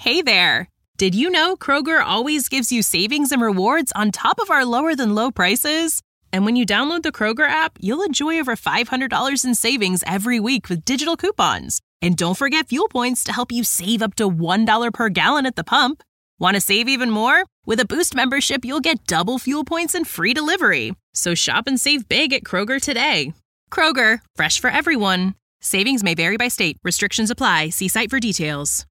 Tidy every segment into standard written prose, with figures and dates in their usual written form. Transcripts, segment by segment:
Hey there! Did you know Kroger always gives you savings and rewards on top of our lower-than-low prices? And when you download the Kroger app, you'll enjoy over $500 in savings every week with digital coupons. And don't forget fuel points to help you save up to $1 per gallon at the pump. Want to save even more? With a Boost membership, you'll get double fuel points and free delivery. So shop and save big at Kroger today. Kroger, fresh for everyone. Savings may vary by state. Restrictions apply. See site for details.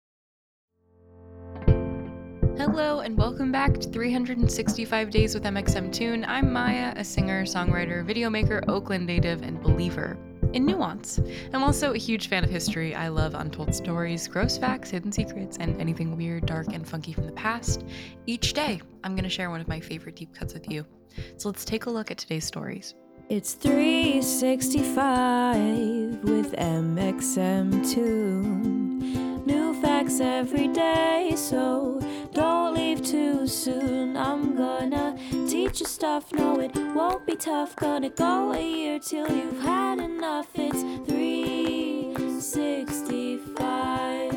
Hello and welcome back to 365 Days with mxmtoon. I'm Maya, a singer, songwriter, videomaker, Oakland native, and believer in nuance. I'm also a huge fan of history. I love untold stories, gross facts, hidden secrets, and anything weird, dark, and funky from the past. Each day, I'm going to share one of my favorite deep cuts with you. So let's take a look at today's stories. It's 365 with mxmtoon. New facts every day, so don't leave too soon. I'm gonna teach you stuff, no it won't be tough. Gonna go a year till you've had enough. It's 365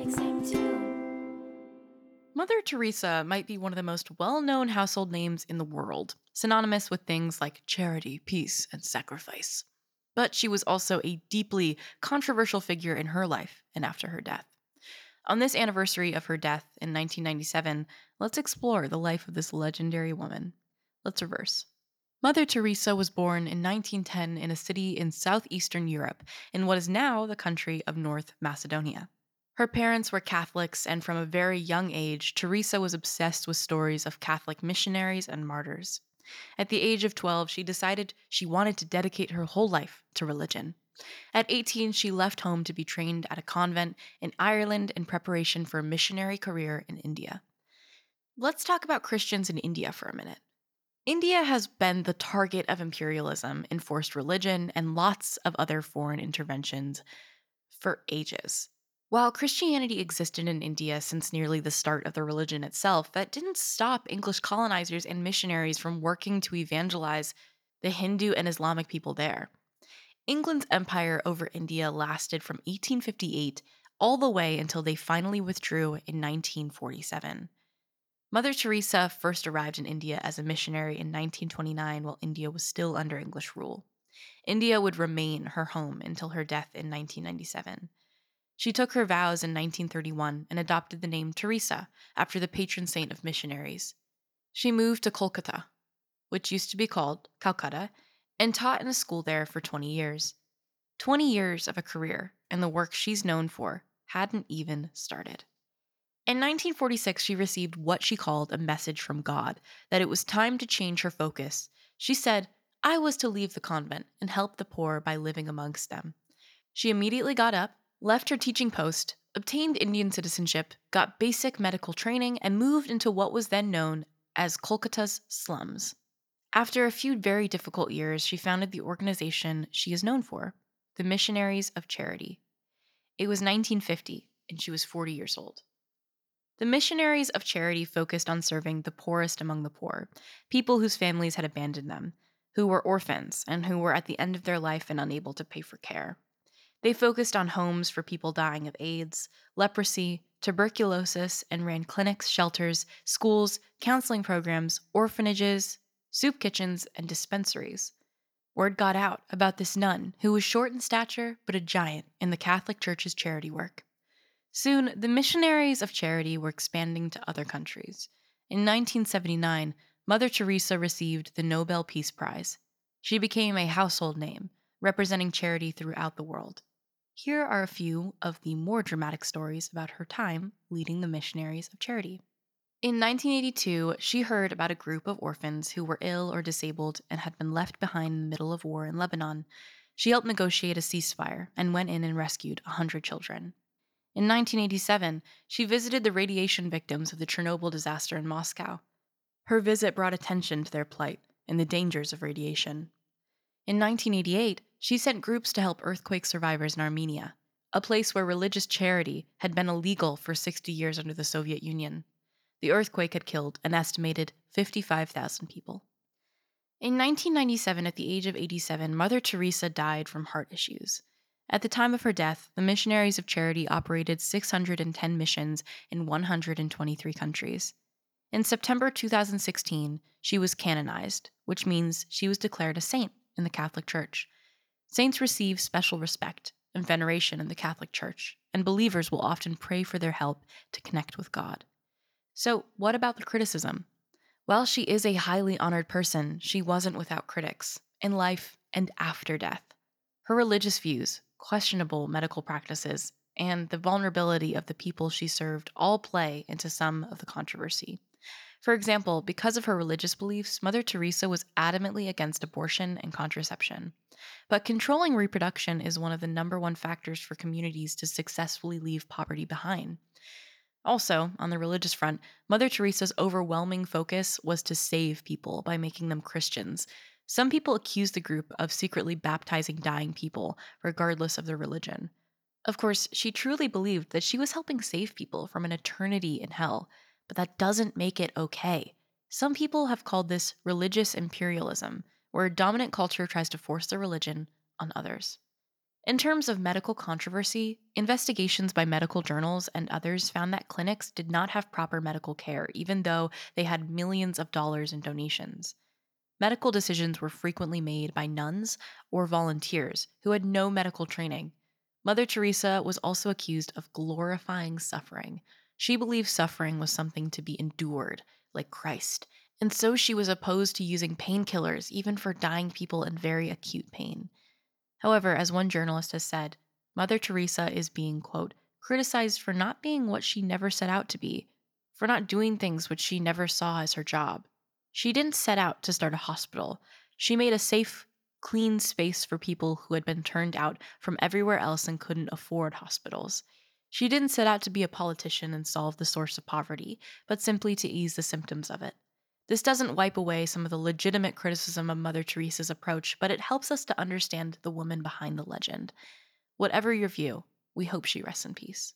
mxmtoon. Mother Teresa might be one of the most well-known household names in the world, synonymous with things like charity, peace, and sacrifice. But she was also a deeply controversial figure in her life and after her death. On this anniversary of her death in 1997, let's explore the life of this legendary woman. Let's reverse. Mother Teresa was born in 1910 in a city in southeastern Europe, in what is now the country of North Macedonia. Her parents were Catholics, and from a very young age, Teresa was obsessed with stories of Catholic missionaries and martyrs. At the age of 12, she decided she wanted to dedicate her whole life to religion. At 18, she left home to be trained at a convent in Ireland in preparation for a missionary career in India. Let's talk about Christians in India for a minute. India has been the target of imperialism, enforced religion, and lots of other foreign interventions for ages. While Christianity existed in India since nearly the start of the religion itself, that didn't stop English colonizers and missionaries from working to evangelize the Hindu and Islamic people there. England's empire over India lasted from 1858 all the way until they finally withdrew in 1947. Mother Teresa first arrived in India as a missionary in 1929 while India was still under English rule. India would remain her home until her death in 1997. She took her vows in 1931 and adopted the name Teresa after the patron saint of missionaries. She moved to Kolkata, which used to be called Calcutta, and taught in a school there for 20 years. 20 years of a career, and the work she's known for hadn't even started. In 1946, she received what she called a message from God, that it was time to change her focus. She said, "I was to leave the convent and help the poor by living amongst them." She immediately got up, left her teaching post, obtained Indian citizenship, got basic medical training, and moved into what was then known as Kolkata's slums. After a few very difficult years, she founded the organization she is known for, the Missionaries of Charity. It was 1950, and she was 40 years old. The Missionaries of Charity focused on serving the poorest among the poor, people whose families had abandoned them, who were orphans, and who were at the end of their life and unable to pay for care. They focused on homes for people dying of AIDS, leprosy, tuberculosis, and ran clinics, shelters, schools, counseling programs, orphanages, soup kitchens, and dispensaries. Word got out about this nun who was short in stature but a giant in the Catholic Church's charity work. Soon, the Missionaries of Charity were expanding to other countries. In 1979, Mother Teresa received the Nobel Peace Prize. She became a household name, representing charity throughout the world. Here are a few of the more dramatic stories about her time leading the Missionaries of Charity. In 1982, she heard about a group of orphans who were ill or disabled and had been left behind in the middle of war in Lebanon. She helped negotiate a ceasefire and went in and rescued 100 children. In 1987, she visited the radiation victims of the Chernobyl disaster in Moscow. Her visit brought attention to their plight and the dangers of radiation. In 1988, she sent groups to help earthquake survivors in Armenia, a place where religious charity had been illegal for 60 years under the Soviet Union. The earthquake had killed an estimated 55,000 people. In 1997, at the age of 87, Mother Teresa died from heart issues. At the time of her death, the Missionaries of Charity operated 610 missions in 123 countries. In September 2016, she was canonized, which means she was declared a saint in the Catholic Church. Saints receive special respect and veneration in the Catholic Church, and believers will often pray for their help to connect with God. So, what about the criticism? While she is a highly honored person, she wasn't without critics, in life and after death. Her religious views, questionable medical practices, and the vulnerability of the people she served all play into some of the controversy. For example, because of her religious beliefs, Mother Teresa was adamantly against abortion and contraception. But controlling reproduction is one of the number one factors for communities to successfully leave poverty behind. Also, on the religious front, Mother Teresa's overwhelming focus was to save people by making them Christians. Some people accuse the group of secretly baptizing dying people, regardless of their religion. Of course, she truly believed that she was helping save people from an eternity in hell, but that doesn't make it okay. Some people have called this religious imperialism, where a dominant culture tries to force their religion on others. In terms of medical controversy, investigations by medical journals and others found that clinics did not have proper medical care, even though they had millions of dollars in donations. Medical decisions were frequently made by nuns or volunteers who had no medical training. Mother Teresa was also accused of glorifying suffering. She believed suffering was something to be endured, like Christ, and so she was opposed to using painkillers even for dying people in very acute pain. However, as one journalist has said, Mother Teresa is being, quote, criticized for not being what she never set out to be, for not doing things which she never saw as her job. She didn't set out to start a hospital. She made a safe, clean space for people who had been turned out from everywhere else and couldn't afford hospitals. She didn't set out to be a politician and solve the source of poverty, but simply to ease the symptoms of it. This doesn't wipe away some of the legitimate criticism of Mother Teresa's approach, but it helps us to understand the woman behind the legend. Whatever your view, we hope she rests in peace.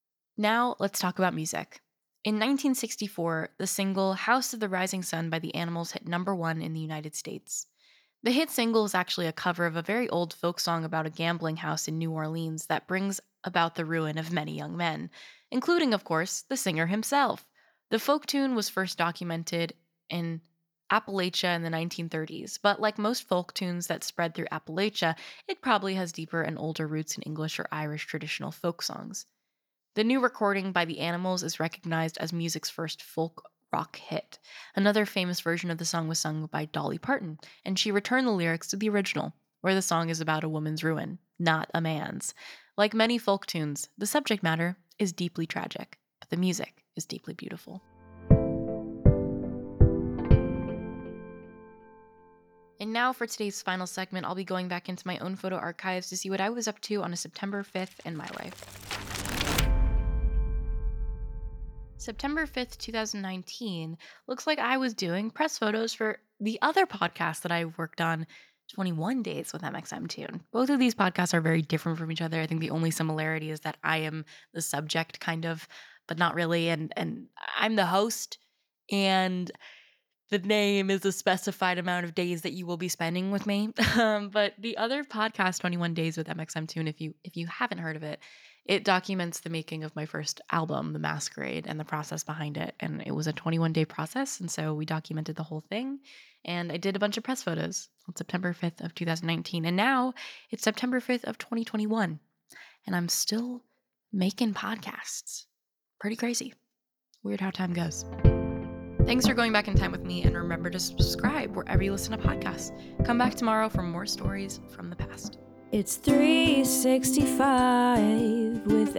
Now, let's talk about music. In 1964, the single House of the Rising Sun by the Animals hit number 1 in the United States. The hit single is actually a cover of a very old folk song about a gambling house in New Orleans that brings about the ruin of many young men, including, of course, the singer himself. The folk tune was first documented in Appalachia in the 1930s, but like most folk tunes that spread through Appalachia, it probably has deeper and older roots in English or Irish traditional folk songs. The new recording by the Animals is recognized as music's first folk rock hit. Another famous version of the song was sung by Dolly Parton, and she returned the lyrics to the original, where the song is about a woman's ruin, not a man's. Like many folk tunes, the subject matter is deeply tragic, but the music is deeply beautiful. And now for today's final segment, I'll be going back into my own photo archives to see what I was up to on a September 5th in my life. September 5th, 2019, looks like I was doing press photos for the other podcast that I worked on, 21 Days with MXMtoon. Both of these podcasts are very different from each other. I think the only similarity is that I am the subject, kind of, but not really, and I'm the host, and the name is a specified amount of days that you will be spending with me. But the other podcast, 21 Days with MXMtoon, if you haven't heard of it, it documents the making of my first album, The Masquerade, and the process behind it. And it was a 21-day process, and so we documented the whole thing. And I did a bunch of press photos on September 5th of 2019. And now it's September 5th of 2021. And I'm still making podcasts. Pretty crazy. Weird how time goes. Thanks for going back in time with me, and remember to subscribe wherever you listen to podcasts. Come back tomorrow for more stories from the past. It's 365 with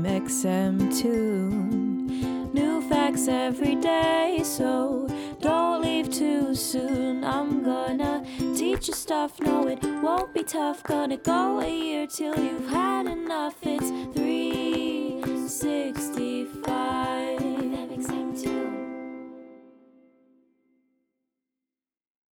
MXMtoon. New facts every day, so don't leave too soon. I'm gonna teach you stuff, no it won't be tough. Gonna go a year till you've had enough. It's